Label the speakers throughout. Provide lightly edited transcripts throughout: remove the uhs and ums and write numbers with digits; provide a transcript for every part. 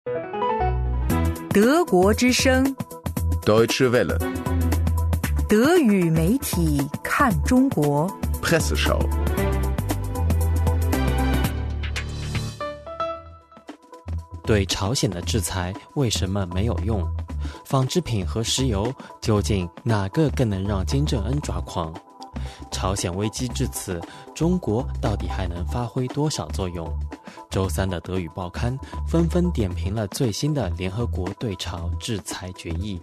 Speaker 1: 德国之声
Speaker 2: Deutsche Welle
Speaker 1: 德语媒体看中国
Speaker 2: Presseschau。
Speaker 3: 对朝鲜的制裁为什么没有用？纺织品和石油究竟哪个更能让金正恩抓狂？朝鲜危机至此，中国到底还能发挥多少作用？周三的德语报刊纷纷点评了最新的联合国对朝制裁决议。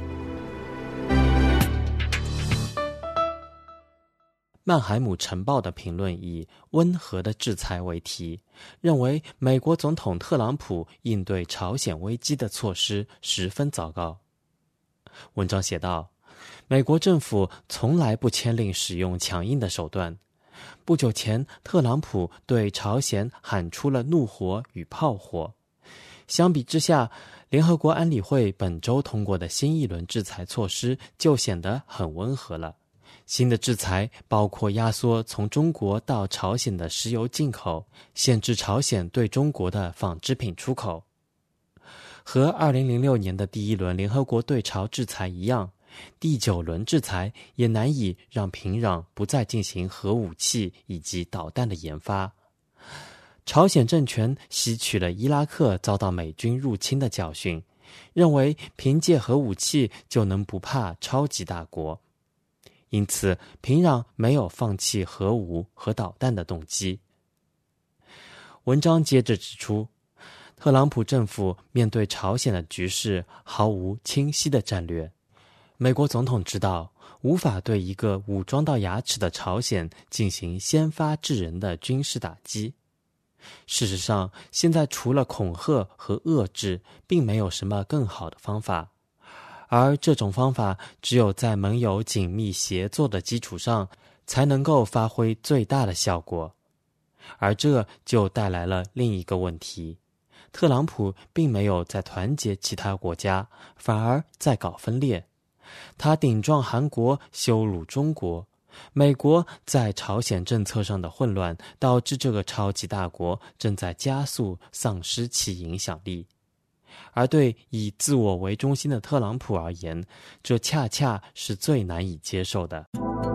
Speaker 3: 曼海姆晨报的评论以温和的制裁为题，认为美国总统特朗普应对朝鲜危机的措施十分糟糕。文章写道，美国政府从来不签令使用强硬的手段。不久前，特朗普对朝鲜喊出了怒火与炮火。相比之下，联合国安理会本周通过的新一轮制裁措施就显得很温和了。新的制裁包括压缩从中国到朝鲜的石油进口，限制朝鲜对中国的纺织品出口。和2006年的第一轮联合国对朝制裁一样，第9轮制裁也难以让平壤不再进行核武器以及导弹的研发。朝鲜政权吸取了伊拉克遭到美军入侵的教训，认为凭借核武器就能不怕超级大国。因此，平壤没有放弃核武和导弹的动机。文章接着指出，特朗普政府面对朝鲜的局势毫无清晰的战略。美国总统知道，无法对一个武装到牙齿的朝鲜进行先发制人的军事打击。事实上，现在除了恐吓和遏制，并没有什么更好的方法。而这种方法只有在盟友紧密协作的基础上，才能够发挥最大的效果。而这就带来了另一个问题，特朗普并没有在团结其他国家，反而在搞分裂。他顶撞韩国，羞辱中国。美国在朝鲜政策上的混乱，导致这个超级大国正在加速丧失其影响力。而对以自我为中心的特朗普而言，这恰恰是最难以接受的。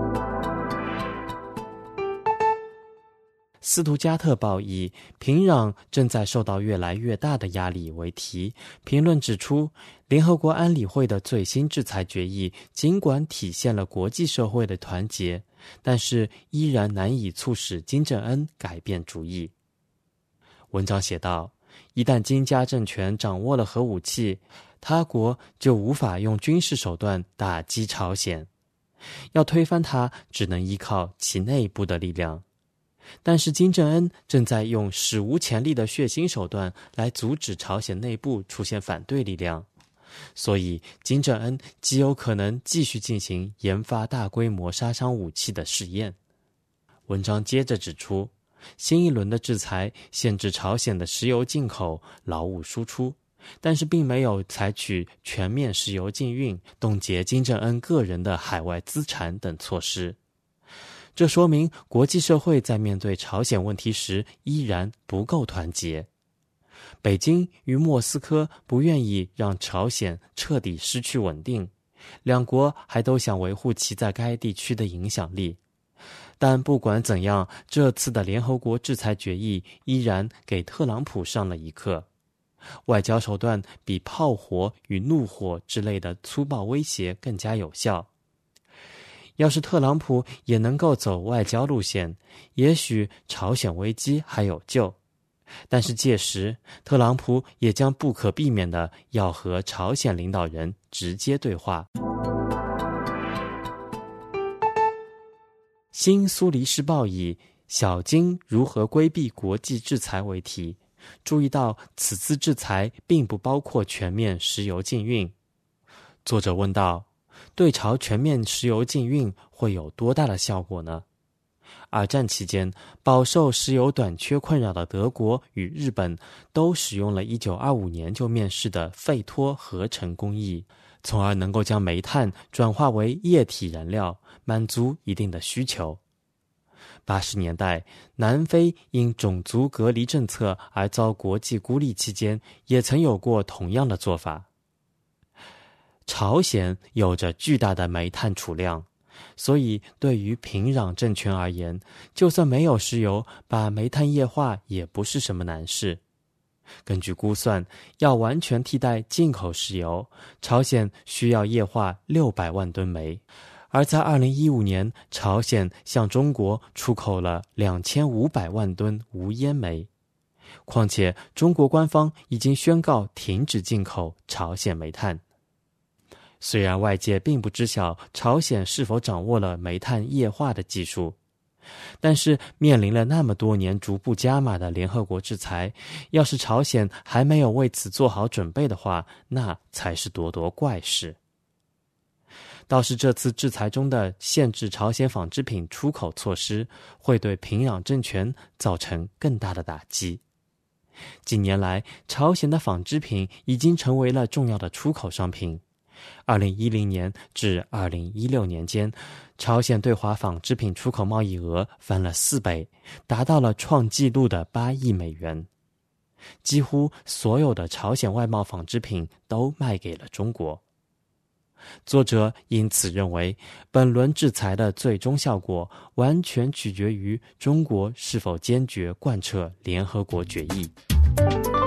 Speaker 3: 斯图加特报以平壤正在受到越来越大的压力为题，评论指出，联合国安理会的最新制裁决议尽管体现了国际社会的团结，但是依然难以促使金正恩改变主意。文章写道，一旦金家政权掌握了核武器，他国就无法用军事手段打击朝鲜，要推翻它只能依靠其内部的力量。但是金正恩正在用史无前例的血腥手段来阻止朝鲜内部出现反对力量，所以金正恩极有可能继续进行研发大规模杀伤武器的试验。文章接着指出，新一轮的制裁限制朝鲜的石油进口、劳务输出，但是并没有采取全面石油禁运、冻结金正恩个人的海外资产等措施。这说明国际社会在面对朝鲜问题时依然不够团结。北京与莫斯科不愿意让朝鲜彻底失去稳定，两国还都想维护其在该地区的影响力。但不管怎样，这次的联合国制裁决议依然给特朗普上了一课。外交手段比炮火与怒火之类的粗暴威胁更加有效。要是特朗普也能够走外交路线，也许朝鲜危机还有救。但是届时，特朗普也将不可避免地要和朝鲜领导人直接对话。新苏黎世报以小金如何规避国际制裁为题，注意到此次制裁并不包括全面石油禁运。作者问道，对朝全面石油禁运会有多大的效果呢？二战期间，饱受石油短缺困扰的德国与日本都使用了1925年就面世的费托合成工艺，从而能够将煤炭转化为液体燃料，满足一定的需求。 80年代，南非因种族隔离政策而遭国际孤立期间，也曾有过同样的做法。朝鲜有着巨大的煤炭储量，所以对于平壤政权而言，就算没有石油，把煤炭液化也不是什么难事。根据估算，要完全替代进口石油，朝鲜需要液化600万吨煤。而在2015年，朝鲜向中国出口了2500万吨无烟煤。况且，中国官方已经宣告停止进口朝鲜煤炭。虽然外界并不知晓朝鲜是否掌握了煤炭液化的技术，但是面临了那么多年逐步加码的联合国制裁，要是朝鲜还没有为此做好准备的话，那才是咄咄怪事。倒是这次制裁中的限制朝鲜纺织品出口措施，会对平壤政权造成更大的打击。近年来，朝鲜的纺织品已经成为了重要的出口商品。2010年至2016年间，朝鲜对华纺织品出口贸易额翻了4倍，达到了创纪录的8亿美元。几乎所有的朝鲜外贸纺织品都卖给了中国。作者因此认为，本轮制裁的最终效果完全取决于中国是否坚决贯彻联合国决议。